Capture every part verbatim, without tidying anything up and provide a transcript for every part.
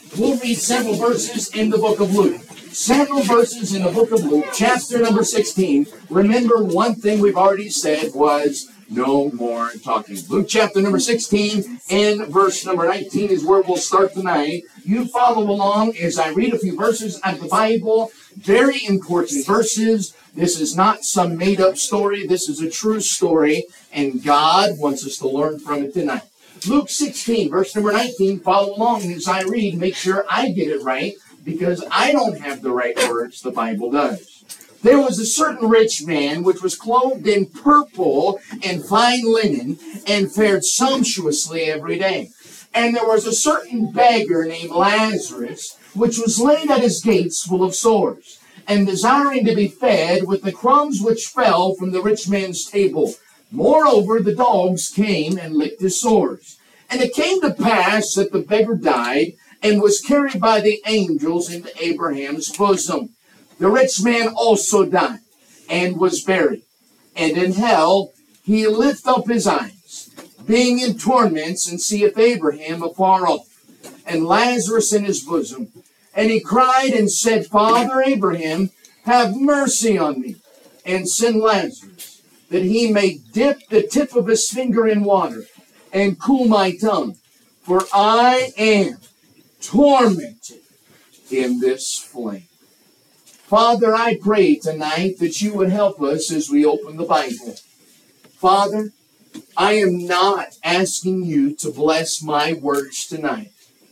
we'll read several verses in the book of Luke. Several verses in the book of Luke, chapter number sixteen. Remember, one thing we've already said was no more talking. Luke chapter number sixteen and verse number nineteen is where we'll start tonight. You follow along as I read a few verses out of the Bible. Very important verses. This is not some made-up story. This is a true story, and God wants us to learn from it tonight. Luke sixteen, verse number nineteen. Follow along as I read. Make sure I get it right, because I don't have the right words. The Bible does. There was a certain rich man which was clothed in purple and fine linen and fared sumptuously every day. And there was a certain beggar named Lazarus which was laid at his gates full of sores, and desiring to be fed with the crumbs which fell from the rich man's table. Moreover, the dogs came and licked his sores. And it came to pass that the beggar died and was carried by the angels into Abraham's bosom. The rich man also died and was buried. And in hell he lift up his eyes, being in torments, and seeth Abraham afar off, and Lazarus in his bosom. And he cried and said, Father Abraham, have mercy on me, and send Lazarus, that he may dip the tip of his finger in water, and cool my tongue, for I am tormented in this flame. Father, I pray tonight that you would help us as we open the Bible. Father, I am not asking you to bless my words tonight.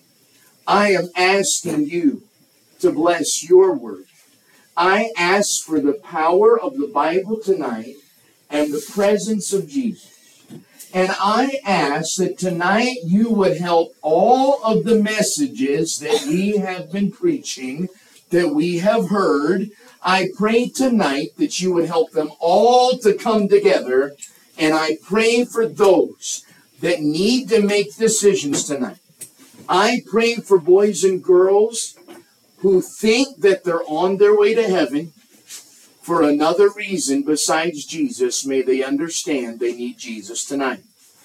I am asking you to bless your word. I ask for the power of the Bible tonight and the presence of Jesus. And I ask that tonight you would help all of the messages that we have been preaching, that we have heard. I pray tonight that you would help them all to come together. And I pray for those that need to make decisions tonight. I pray for boys and girls who think that they're on their way to heaven for another reason besides Jesus. May they understand they need Jesus tonight.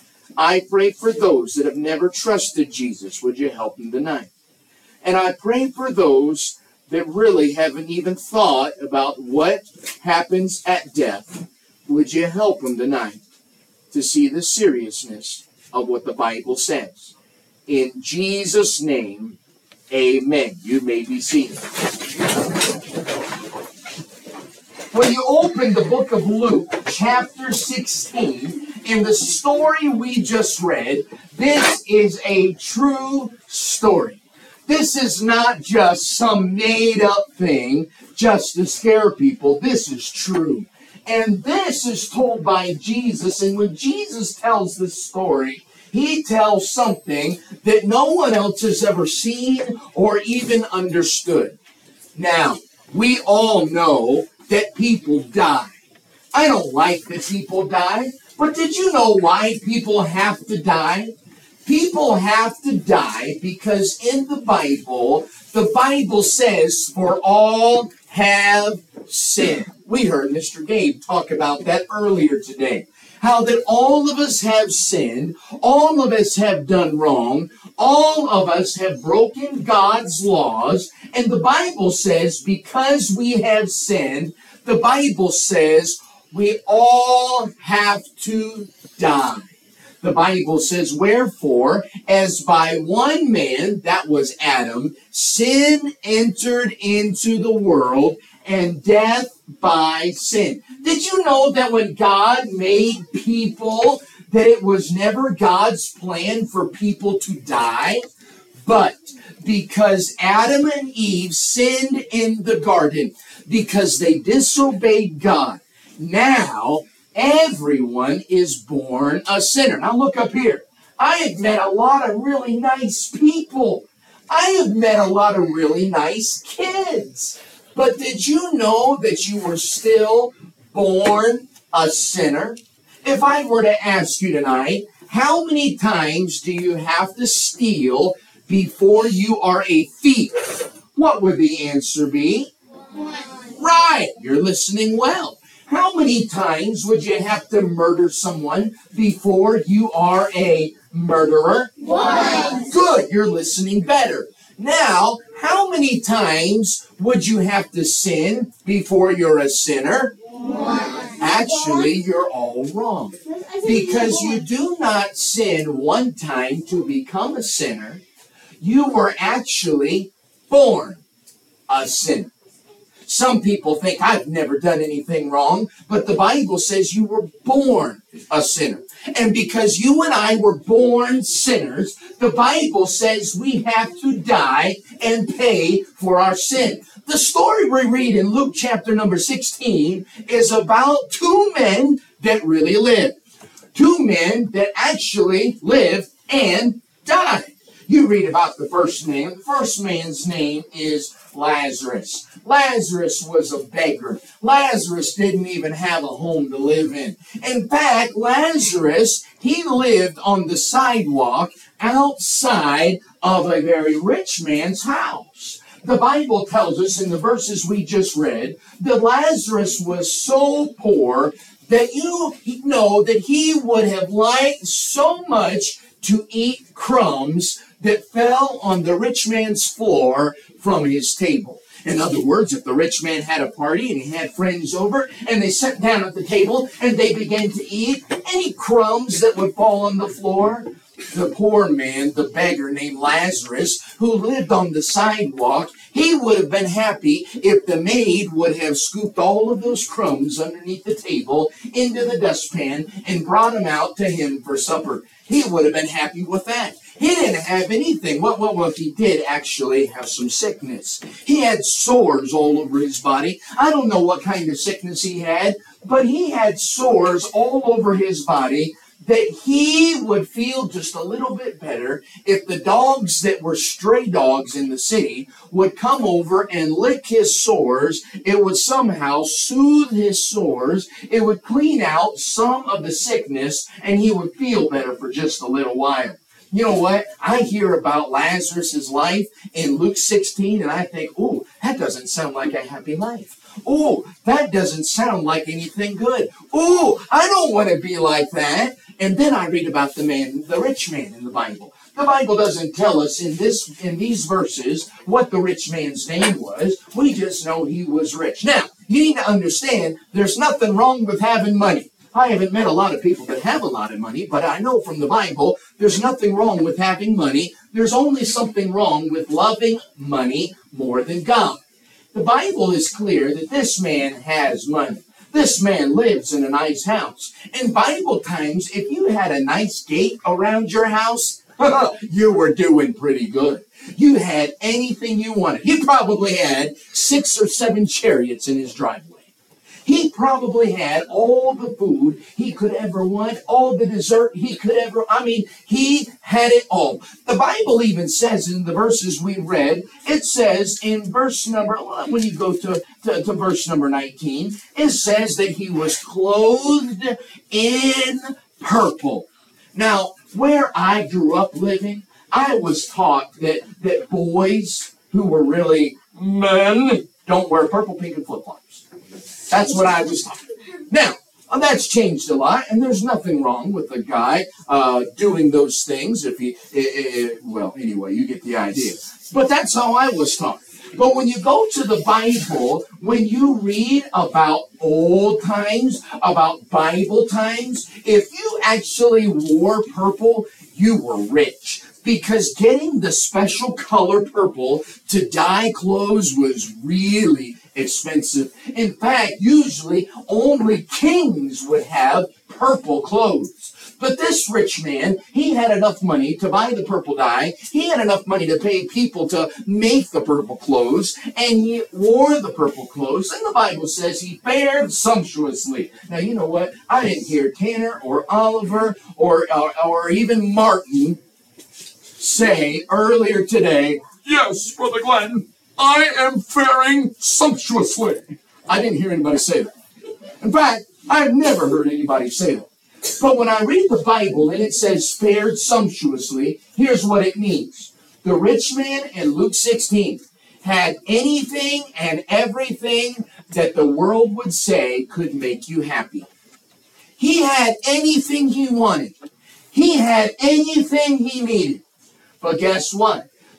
I pray for those that have never trusted Jesus. Would you help them tonight? And I pray for those that really haven't even thought about what happens at death. Would you help them tonight to see the seriousness of what the Bible says? In Jesus' name, amen. You may be seated. When you open the book of Luke, chapter sixteen, in the story we just read, this is a true story. This is not just some made-up thing just to scare people. This is true. And this is told by Jesus. And when Jesus tells this story, he tells something that no one else has ever seen or even understood. Now, we all know that people die. I don't like that people die, but did you know why people have to die? People have to die because in the Bible, the Bible says, for all have sinned. We heard Mister Gabe talk about that earlier today. How that all of us have sinned, all of us have done wrong, all of us have broken God's laws, and the Bible says because we have sinned, the Bible says we all have to die. The Bible says, wherefore, as by one man, that was Adam, sin entered into the world, and death by sin. Did you know that when God made people, that it was never God's plan for people to die? But because Adam and Eve sinned in the garden, because they disobeyed God, now everyone is born a sinner. Now look up here. I have met a lot of really nice people. I have met a lot of really nice kids. But did you know that you were still born a sinner? If I were to ask you tonight, how many times do you have to steal before you are a thief? What would the answer be? Right, you're listening well. How many times would you have to murder someone before you are a murderer? One. Good, you're listening better. Now, how many times would you have to sin before you're a sinner? Actually, you're all wrong. Because you do not sin one time to become a sinner. You were actually born a sinner. Some people think, I've never done anything wrong, but the Bible says you were born a sinner. And because you and I were born sinners, the Bible says we have to die and pay for our sin. The story we read in Luke chapter number sixteen is about two men that really lived. Two men that actually lived and died. You read about the first man. The first man's name is Lazarus. Lazarus was a beggar. Lazarus didn't even have a home to live in. In fact, Lazarus, he lived on the sidewalk outside of a very rich man's house. The Bible tells us in the verses we just read that Lazarus was so poor that you know that he would have liked so much to eat crumbs that fell on the rich man's floor from his table. In other words, if the rich man had a party and he had friends over and they sat down at the table and they began to eat, any crumbs that would fall on the floor, the poor man, the beggar named Lazarus, who lived on the sidewalk, he would have been happy if the maid would have scooped all of those crumbs underneath the table into the dustpan and brought them out to him for supper. He would have been happy with that. He didn't have anything. Well, well, well, he did actually have some sickness. He had sores all over his body. I don't know what kind of sickness he had, but he had sores all over his body that he would feel just a little bit better if the dogs that were stray dogs in the city would come over and lick his sores. It would somehow soothe his sores. It would clean out some of the sickness, and he would feel better for just a little while. You know what? I hear about Lazarus' life in Luke sixteen, and I think, oh, that doesn't sound like a happy life. Oh, that doesn't sound like anything good. Oh, I don't want to be like that. And then I read about the man, the rich man in the Bible. The Bible doesn't tell us in this, in these verses what the rich man's name was. We just know he was rich. Now, you need to understand there's nothing wrong with having money. I haven't met a lot of people that have a lot of money, but I know from the Bible there's nothing wrong with having money. There's only something wrong with loving money more than God. The Bible is clear that this man has money. This man lives in a nice house. In Bible times, if you had a nice gate around your house, you were doing pretty good. You had anything you wanted. He probably had six or seven chariots in his driveway. He probably had all the food he could ever want, all the dessert he could ever, I mean, he had it all. The Bible even says in the verses we read, it says in verse number, when you go to, to, to verse number nineteen, it says that he was clothed in purple. Now, where I grew up living, I was taught that, that boys who were really men don't wear purple, pink, and flip-flops. That's what I was taught. Now, that's changed a lot, and there's nothing wrong with a guy uh, doing those things. If he, it, it, well, anyway, you get the idea. But that's how I was taught. But when you go to the Bible, when you read about old times, about Bible times, if you actually wore purple, you were rich. Because getting the special color purple to dye clothes was really expensive. In fact, usually only kings would have purple clothes. But this rich man, he had enough money to buy the purple dye. He had enough money to pay people to make the purple clothes. And he wore the purple clothes. And the Bible says he fared sumptuously. Now, you know what? I didn't hear Tanner or Oliver or, or, or even Martin say earlier today, yes, Brother Glenn, I am faring sumptuously. I didn't hear anybody say that. In fact, I've never heard anybody say that. But when I read the Bible and it says fared sumptuously, here's what it means. The rich man in Luke sixteen had anything and everything that the world would say could make you happy. He had anything he wanted. He had anything he needed. But guess what?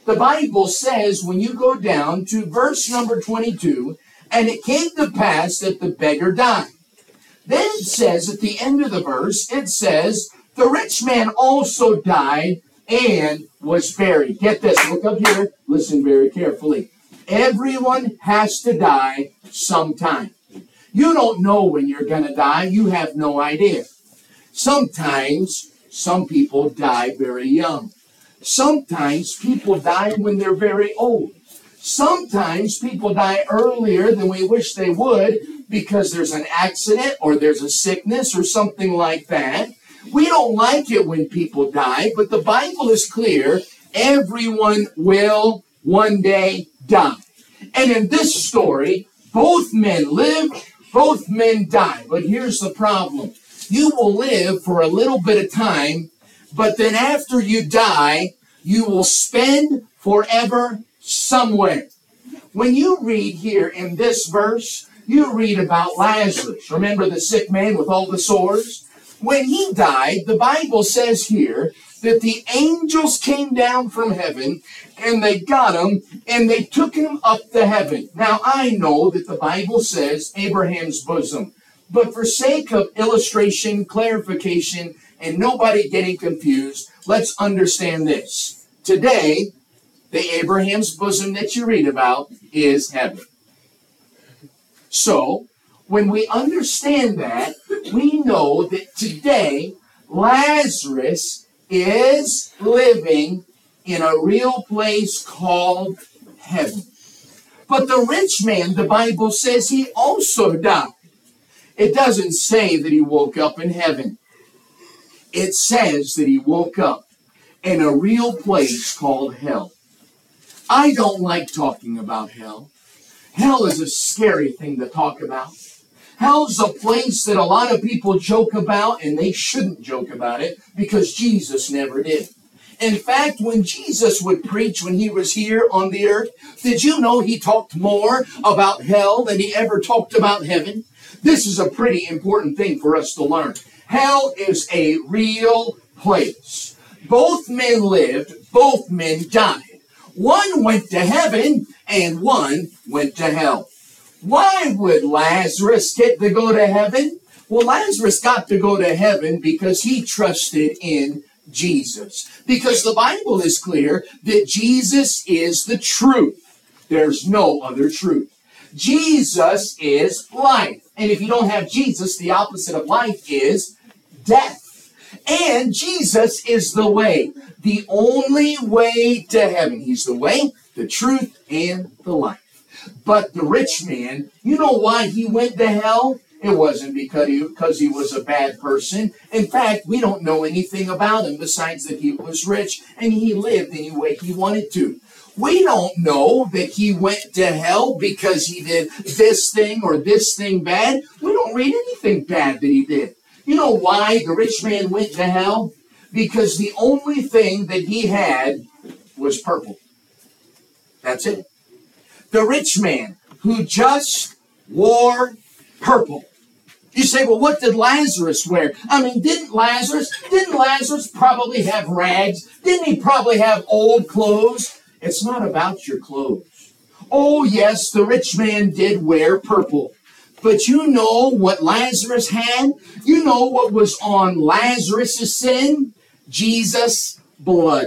The Bible says when you go down to verse number twenty-two, and it came to pass that the beggar died. Then it says at the end of the verse, it says, the rich man also died and was buried. Get this, look up here, listen very carefully. Everyone has to die sometime. You don't know when you're going to die. You have no idea. Sometimes some people die very young. Sometimes people die when they're very old. Sometimes people die earlier than we wish they would because there's an accident or there's a sickness or something like that. We don't like it when people die, but the Bible is clear. Everyone will one day die. And in this story, both men live, both men die. But here's the problem. You will live for a little bit of time, but then after you die, you will spend forever somewhere. When you read here in this verse, you read about Lazarus. Remember the sick man with all the sores? When he died, the Bible says here that the angels came down from heaven and they got him and they took him up to heaven. Now, I know that the Bible says Abraham's bosom, but for sake of illustration, clarification, and nobody getting confused, let's understand this. Today, the Abraham's bosom that you read about is heaven. So, when we understand that, we know that today, Lazarus is living in a real place called heaven. But the rich man, the Bible says he also died. It doesn't say that he woke up in heaven. It says that he woke up in a real place called hell. I don't like talking about hell. Hell is a scary thing to talk about. Hell's a place that a lot of people joke about, and they shouldn't joke about it because Jesus never did. In fact, when Jesus would preach when he was here on the earth, did you know he talked more about hell than he ever talked about heaven? This is a pretty important thing for us to learn. Hell is a real place. Both men lived, both men died. One went to heaven and one went to hell. Why would Lazarus get to go to heaven? Well, Lazarus got to go to heaven because he trusted in Jesus. Because the Bible is clear that Jesus is the truth. There's no other truth. Jesus is life. And if you don't have Jesus, the opposite of life is death. And Jesus is the way, the only way to heaven. He's the way, the truth, and the life. But the rich man, you know why he went to hell? It wasn't because he, because he was a bad person. In fact, we don't know anything about him besides that he was rich and he lived any way he wanted to. We don't know that he went to hell because he did this thing or this thing bad. We don't read anything bad that he did. You know why the rich man went to hell? Because the only thing that he had was purple. That's it. The rich man who just wore purple. You say, well, what did Lazarus wear? I mean, didn't Lazarus, didn't Lazarus probably have rags? Didn't he probably have old clothes? It's not about your clothes. Oh, yes, the rich man did wear purple. But you know what Lazarus had? You know what was on Lazarus' sin? Jesus' blood.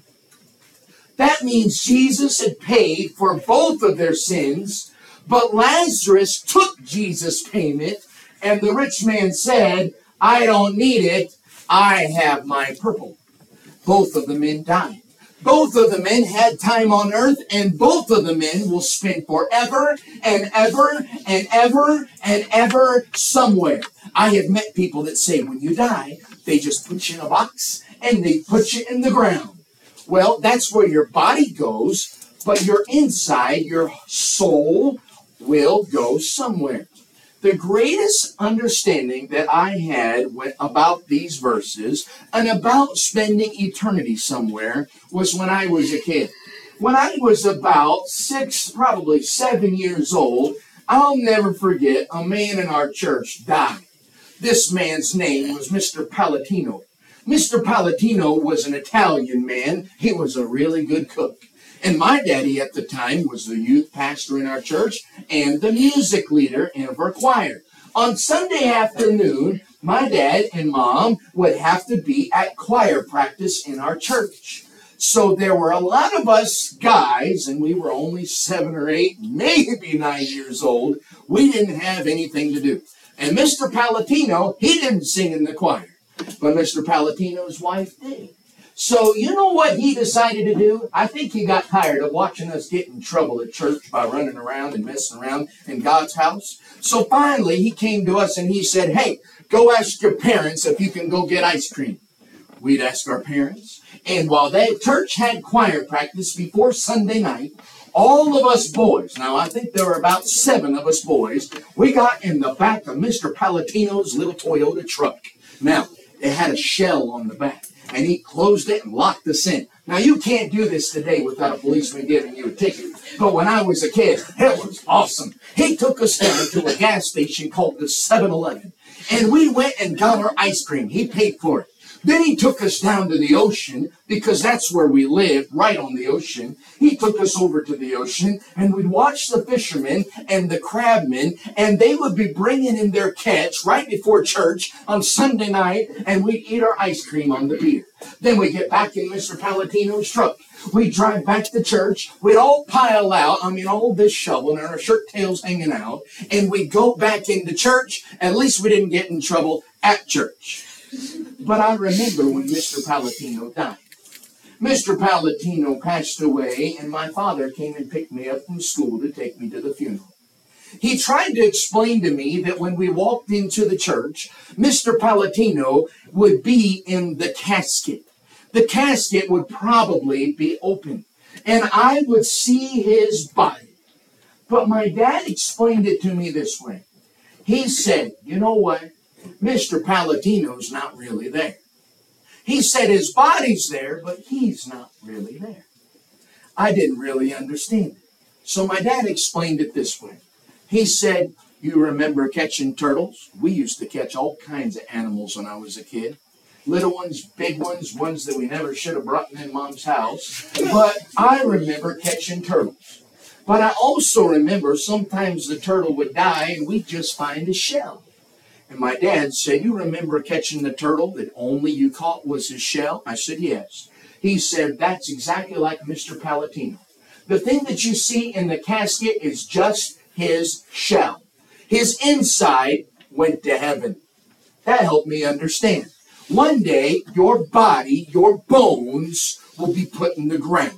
That means Jesus had paid for both of their sins, but Lazarus took Jesus' payment, and the rich man said, I don't need it, I have my purple. Both of the men died. Both of the men had time on earth, and both of the men will spend forever and ever and ever and ever somewhere. I have met people that say when you die, they just put you in a box and they put you in the ground. Well, that's where your body goes, but your inside, your soul, will go somewhere. The greatest understanding that I had about these verses and about spending eternity somewhere was when I was a kid. When I was about six, probably seven years old, I'll never forget a man in our church died. This man's name was Mister Palatino. Mister Palatino was an Italian man. He was a really good cook. And my daddy at the time was the youth pastor in our church and the music leader in our choir. On Sunday afternoon, my dad and mom would have to be at choir practice in our church. So there were a lot of us guys, and we were only seven or eight, maybe nine years old. We didn't have anything to do. And Mister Palatino, he didn't sing in the choir, but Mister Palatino's wife did. So you know what he decided to do? I think he got tired of watching us get in trouble at church by running around and messing around in God's house. So finally he came to us and he said, hey, go ask your parents if you can go get ice cream. We'd ask our parents. And while that church had choir practice before Sunday night, all of us boys, now I think there were about seven of us boys, we got in the back of Mister Palatino's little Toyota truck. Now, it had a shell on the back. And he closed it and locked us in. Now, you can't do this today without a policeman giving you a ticket. But when I was a kid, it was awesome. He took us down to a gas station called the seven eleven. And we went and got our ice cream. He paid for it. Then he took us down to the ocean, because that's where we lived, right on the ocean. He took us over to the ocean, and we'd watch the fishermen and the crabmen, and they would be bringing in their catch right before church on Sunday night, and we'd eat our ice cream on the pier. Then we get back in Mister Palatino's truck. We'd drive back to church. We'd all pile out, I mean, all this shovel, and our shirt tails hanging out, and we'd go back into church. At least we didn't get in trouble at church. But I remember when Mister Palatino died. Mister Palatino passed away, and my father came and picked me up from school to take me to the funeral. He tried to explain to me that when we walked into the church, Mister Palatino would be in the casket. The casket would probably be open, and I would see his body. But my dad explained it to me this way. He said, you know what? Mister Palatino's not really there. He said his body's there, but he's not really there. I didn't really understand it. So my dad explained it this way. He said, you remember catching turtles? We used to catch all kinds of animals when I was a kid. Little ones, big ones, ones that we never should have brought in Mom's house. But I remember catching turtles. But I also remember sometimes the turtle would die and we'd just find a shell. And my dad said, you remember catching the turtle that only you caught was his shell? I said, yes. He said, that's exactly like Mister Palatino. The thing that you see in the casket is just his shell. His inside went to heaven. That helped me understand. One day, your body, your bones, will be put in the ground.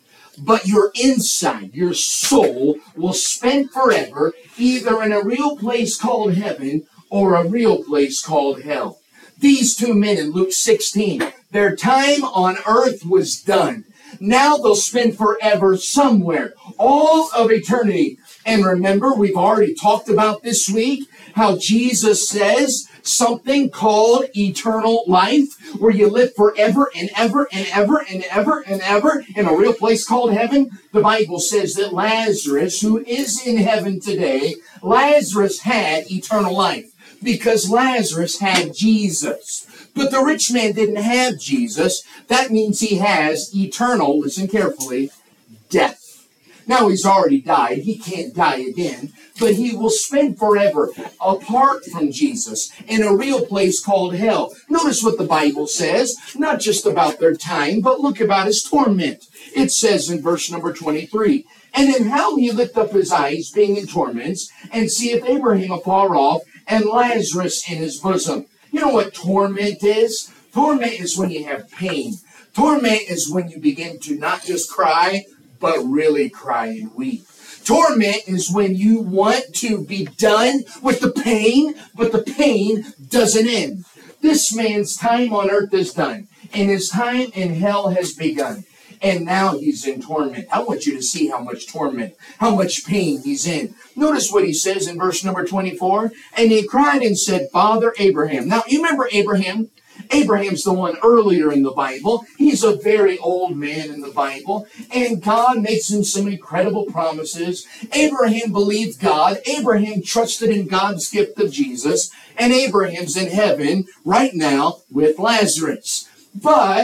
But your inside, your soul, will spend forever either in a real place called heaven or a real place called hell. These two men in Luke sixteen, their time on earth was done. Now they'll spend forever somewhere, all of eternity. And remember, we've already talked about this week how Jesus says something called eternal life, where you live forever and ever and ever and ever and ever in a real place called heaven. The Bible says that Lazarus, who is in heaven today, Lazarus had eternal life because Lazarus had Jesus. But the rich man didn't have Jesus. That means he has eternal, listen carefully, death. Now he's already died. He can't die again. But he will spend forever apart from Jesus in a real place called hell. Notice what the Bible says, not just about their time, but look about his torment. It says in verse number twenty-three, and in hell he lift up his eyes, being in torments, and seeth Abraham afar off, and Lazarus in his bosom. You know what torment is? Torment is when you have pain. Torment is when you begin to not just cry, but really cry and weep. Torment is when you want to be done with the pain, but the pain doesn't end. This man's time on earth is done, and his time in hell has begun. And now he's in torment. I want you to see how much torment, how much pain he's in. Notice what he says in verse number twenty-four. And he cried and said, Father Abraham. Now, you remember Abraham? Abraham's the one earlier in the Bible. He's a very old man in the Bible. And God makes him some incredible promises. Abraham believed God. Abraham trusted in God's gift of Jesus. And Abraham's in heaven right now with Lazarus. But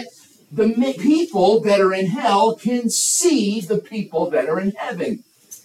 the people that are in hell can see the people that are in heaven.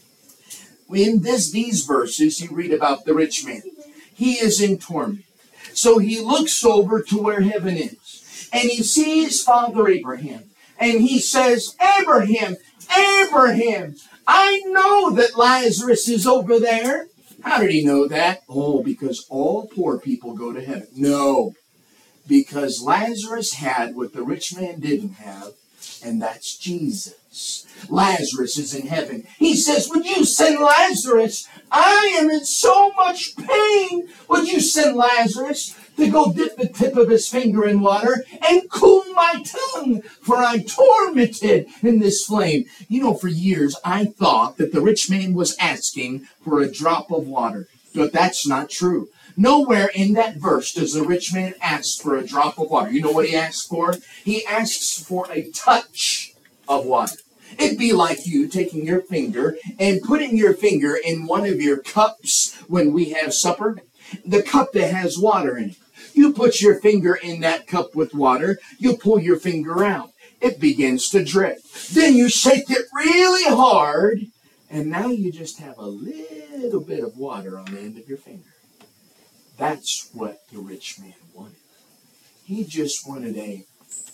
In this, these verses, you read about the rich man. He is in torment. So he looks over to where heaven is. And he sees Father Abraham. And he says, Abraham, Abraham, I know that Lazarus is over there. How did he know that? Oh, because all poor people go to heaven. No, because Lazarus had what the rich man didn't have, and that's Jesus. Lazarus is in heaven. He says, would you send Lazarus? I am in so much pain. Would you send Lazarus to go dip the tip of his finger in water and cool my tongue, for I'm tormented in this flame. You know, for years I thought that the rich man was asking for a drop of water, but that's not true. Nowhere in that verse does the rich man ask for a drop of water. You know what he asks for? He asks for a touch of water. It'd be like you taking your finger and putting your finger in one of your cups when we have supper, the cup that has water in it. You put your finger in that cup with water, you pull your finger out. It begins to drip. Then you shake it really hard, and now you just have a little bit of water on the end of your finger. That's what the rich man wanted. He just wanted a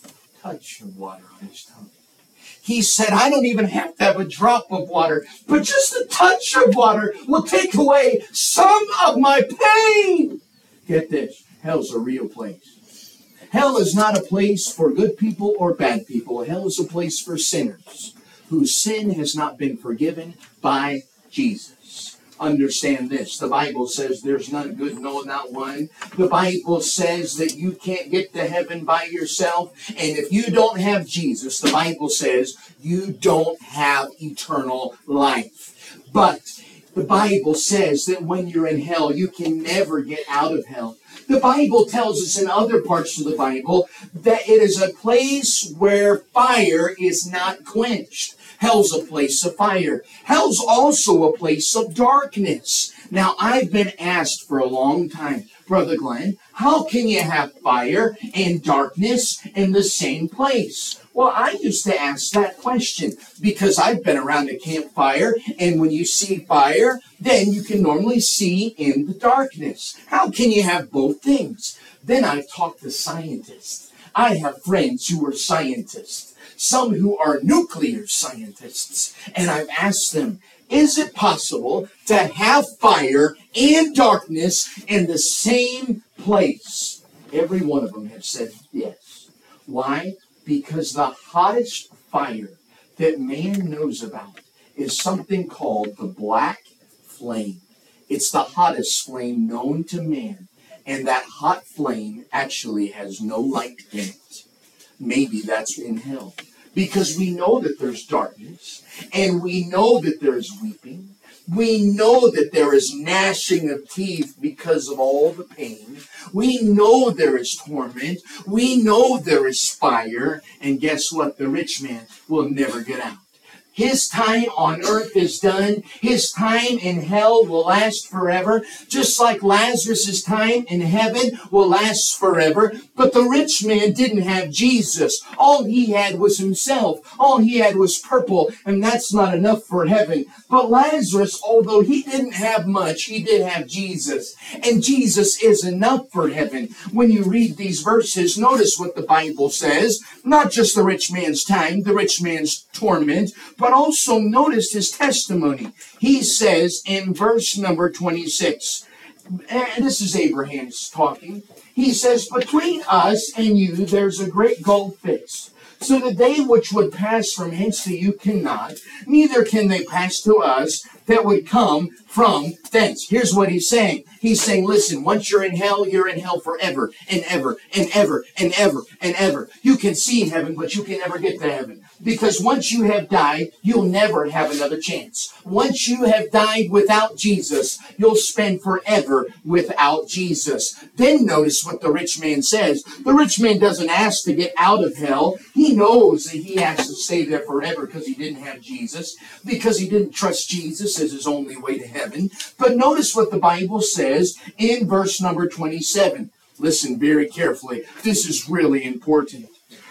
touch of water on his tongue. He said, I don't even have to have a drop of water, but just a touch of water will take away some of my pain. Get this. Hell's a real place. Hell is not a place for good people or bad people. Hell is a place for sinners whose sin has not been forgiven by Jesus. Understand this. The Bible says there's none good, no, not one. The Bible says that you can't get to heaven by yourself. And if you don't have Jesus, the Bible says you don't have eternal life. But the Bible says that when you're in hell, you can never get out of hell. The Bible tells us in other parts of the Bible that it is a place where fire is not quenched. Hell's a place of fire. Hell's also a place of darkness. Now, I've been asked for a long time, Brother Glenn, how can you have fire and darkness in the same place? Well, I used to ask that question because I've been around a campfire, and when you see fire, then you can normally see in the darkness. How can you have both things? Then I've talked to scientists. I have friends who are scientists, some who are nuclear scientists, and I've asked them, is it possible to have fire and darkness in the same place? Every one of them have said yes. Why? Because the hottest fire that man knows about is something called the black flame. It's the hottest flame known to man. And that hot flame actually has no light in it. Maybe that's in hell. Because we know that there's darkness. And we know that there's weeping. We know that there is gnashing of teeth because of all the pain. We know there is torment. We know there is fire. And guess what? The rich man will never get out. His time on earth is done. His time in hell will last forever. Just like Lazarus' time in heaven will last forever. But the rich man didn't have Jesus. All he had was himself. All he had was purple. And that's not enough for heaven. But Lazarus, although he didn't have much, he did have Jesus. And Jesus is enough for heaven. When you read these verses, notice what the Bible says. Not just the rich man's time, the rich man's torment, but also notice his testimony. He says in verse number twenty-six, and this is Abraham's talking, he says, between us and you there's a great gulf fixed, so that they which would pass from hence to you cannot, neither can they pass to us that would come from thence. Here's what he's saying. He's saying, listen, once you're in hell, you're in hell forever and ever and ever and ever and ever. You can see heaven, but you can never get to heaven. Because once you have died, you'll never have another chance. Once you have died without Jesus, you'll spend forever without Jesus. Then notice what the rich man says. The rich man doesn't ask to get out of hell. He knows that he has to stay there forever because he didn't have Jesus, because he didn't trust Jesus as his only way to heaven. But notice what the Bible says in verse number twenty-seven. Listen very carefully. This is really important.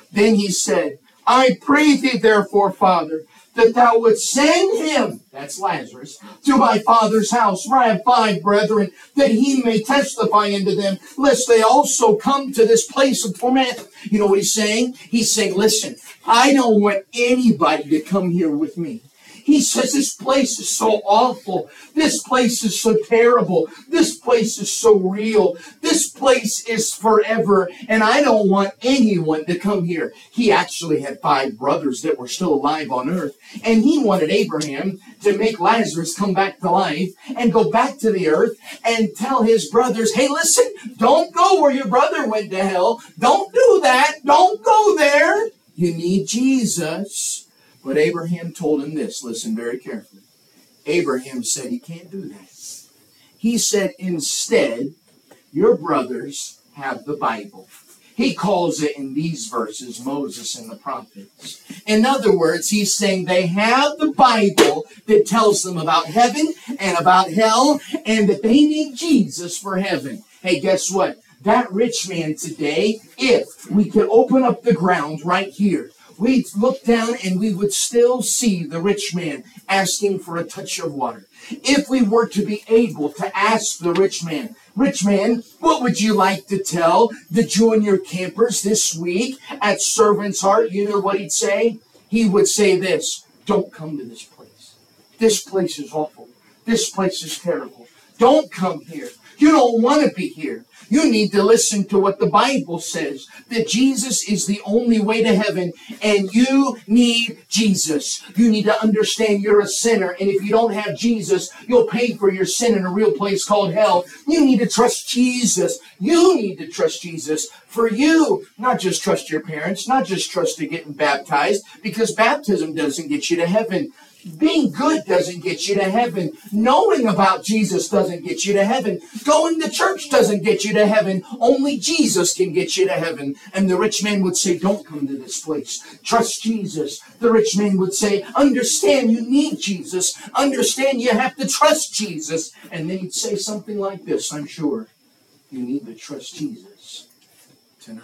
Then he said, I pray thee therefore, Father, that thou wouldst send him, that's Lazarus, to my father's house, where I have five brethren, that he may testify unto them, lest they also come to this place of torment. You know what he's saying? He's saying, listen, I don't want anybody to come here with me. He says, this place is so awful. This place is so terrible. This place is so real. This place is forever. And I don't want anyone to come here. He actually had five brothers that were still alive on earth. And he wanted Abraham to make Lazarus come back to life and go back to the earth and tell his brothers, hey, listen, don't go where your brother went to hell. Don't do that. Don't go there. You need Jesus. But Abraham told him this. Listen very carefully. Abraham said he can't do that. He said, instead, your brothers have the Bible. He calls it in these verses, Moses and the prophets. In other words, he's saying they have the Bible that tells them about heaven and about hell, and that they need Jesus for heaven. Hey, guess what? That rich man today, if we could open up the ground right here, we'd look down and we would still see the rich man asking for a touch of water. If we were to be able to ask the rich man, rich man, what would you like to tell the junior campers this week at Servant's Heart? You know what he'd say? He would say this, don't come to this place. This place is awful. This place is terrible. Don't come here. You don't want to be here. You need to listen to what the Bible says, that Jesus is the only way to heaven, and you need Jesus. You need to understand you're a sinner, and if you don't have Jesus, you'll pay for your sin in a real place called hell. You need to trust Jesus. You need to trust Jesus for you. Not just trust your parents, not just trust to getting baptized, because baptism doesn't get you to heaven. Being good doesn't get you to heaven. Knowing about Jesus doesn't get you to heaven. Going to church doesn't get you to heaven. Only Jesus can get you to heaven. And the rich man would say, don't come to this place. Trust Jesus. The rich man would say, understand you need Jesus. Understand you have to trust Jesus. And then he'd say something like this, I'm sure. You need to trust Jesus tonight.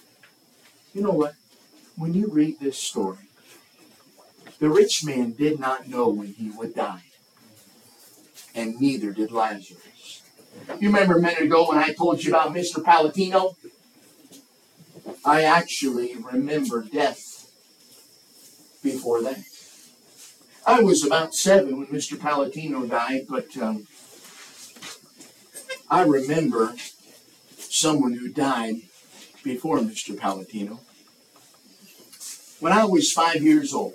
You know what? When you read this story, the rich man did not know when he would die. And neither did Lazarus. You remember a minute ago when I told you about Mister Palatino? I actually remember death before that. I was about seven when Mister Palatino died, but um, I remember someone who died before Mister Palatino. When I was five years old,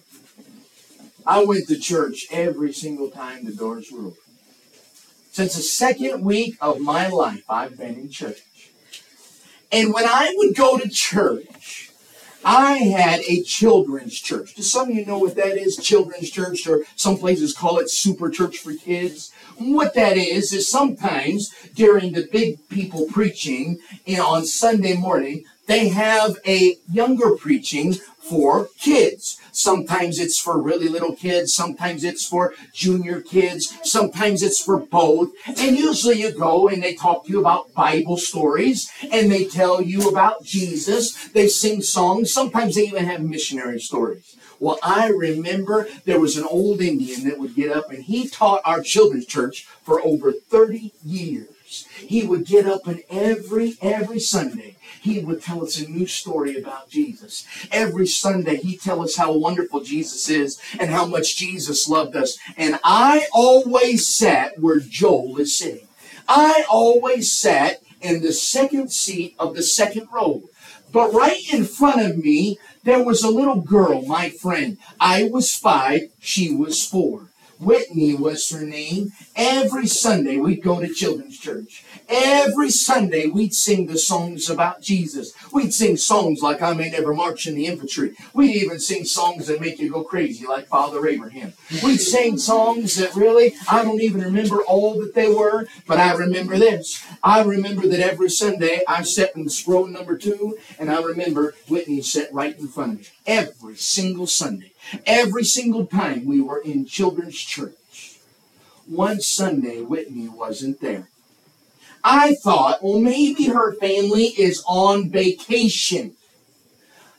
I went to church every single time the doors were open. Since the second week of my life, I've been in church. And when I would go to church, I had a children's church. Do some of you know what that is? Children's church, or some places call it super church for kids. What that is, is sometimes during the big people preaching, you know, on Sunday morning, they have a younger preaching for kids. Sometimes it's for really little kids. Sometimes it's for junior kids. Sometimes it's for both. And usually you go and they talk to you about Bible stories. And they tell you about Jesus. They sing songs. Sometimes they even have missionary stories. Well, I remember there was an old Indian that would get up and he taught our children's church for over thirty years. He would get up and every, every Sunday, he would tell us a new story about Jesus. Every Sunday, he'd tell us how wonderful Jesus is and how much Jesus loved us. And I always sat where Joel is sitting. I always sat in the second seat of the second row. But right in front of me, there was a little girl, my friend. I was five, she was four. Whitney was her name. Every Sunday we'd go to children's church. Every Sunday we'd sing the songs about Jesus. We'd sing songs like I May Never March in the Infantry. We'd even sing songs that make you go crazy like Father Abraham. We'd sing songs that really, I don't even remember all that they were, but I remember this. I remember that every Sunday I sat in row number two, and I remember Whitney sat right in front of me. Every single Sunday. Every single time we were in children's church. One Sunday, Whitney wasn't there. I thought, well, maybe her family is on vacation.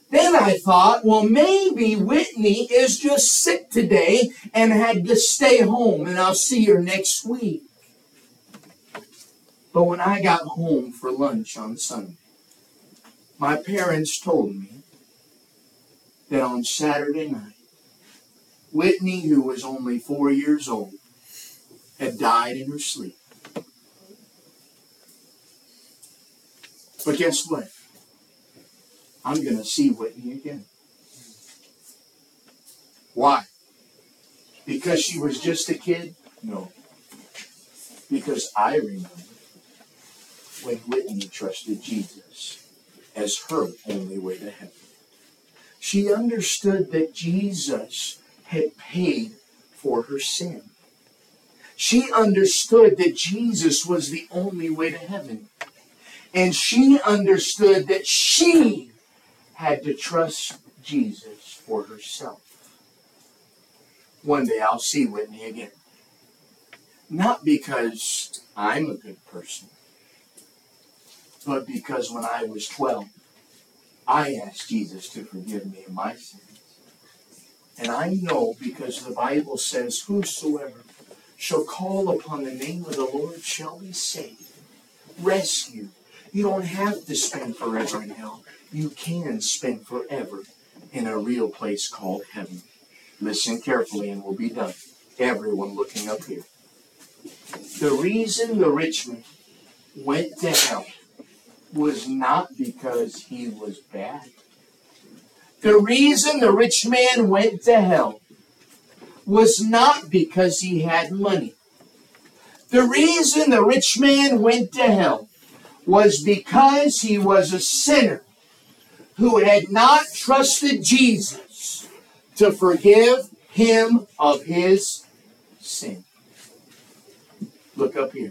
Then I thought, well, maybe Whitney is just sick today and had to stay home, and I'll see her next week. But when I got home for lunch on Sunday, my parents told me that on Saturday night, Whitney, who was only four years old, had died in her sleep. But guess what? I'm going to see Whitney again. Why? Because she was just a kid? No. Because I remember when Whitney trusted Jesus as her only way to heaven. She understood that Jesus had paid for her sin. She understood that Jesus was the only way to heaven. And she understood that she had to trust Jesus for herself. One day I'll see Whitney again. Not because I'm a good person, but because when I was twelve, I asked Jesus to forgive me of my sins. And I know because the Bible says, whosoever shall call upon the name of the Lord shall be saved, rescued. You don't have to spend forever in hell. You can spend forever in a real place called heaven. Listen carefully and we'll be done. Everyone looking up here. The reason the rich man went to hell was not because he was bad. The reason the rich man went to hell was not because he had money. The reason the rich man went to hell was because he was a sinner who had not trusted Jesus to forgive him of his sin. Look up here.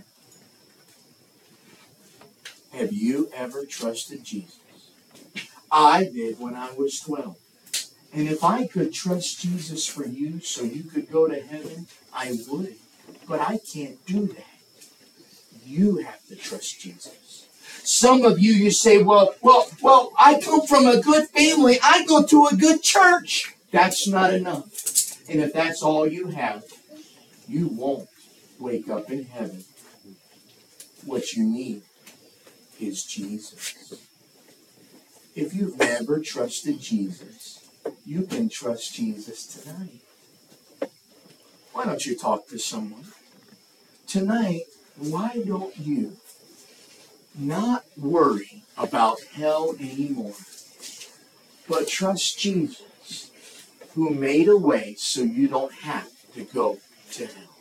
Have you ever trusted Jesus? I did when I was twelve. And if I could trust Jesus for you so you could go to heaven, I would. But I can't do that. You have to trust Jesus. Some of you, you say, well, well, well, I come from a good family. I go to a good church. That's not enough. And if that's all you have, you won't wake up in heaven. What you need is Jesus. If you've never trusted Jesus, you can trust Jesus tonight. Why don't you talk to someone? Tonight, why don't you not worry about hell anymore, but trust Jesus, who made a way so you don't have to go to hell?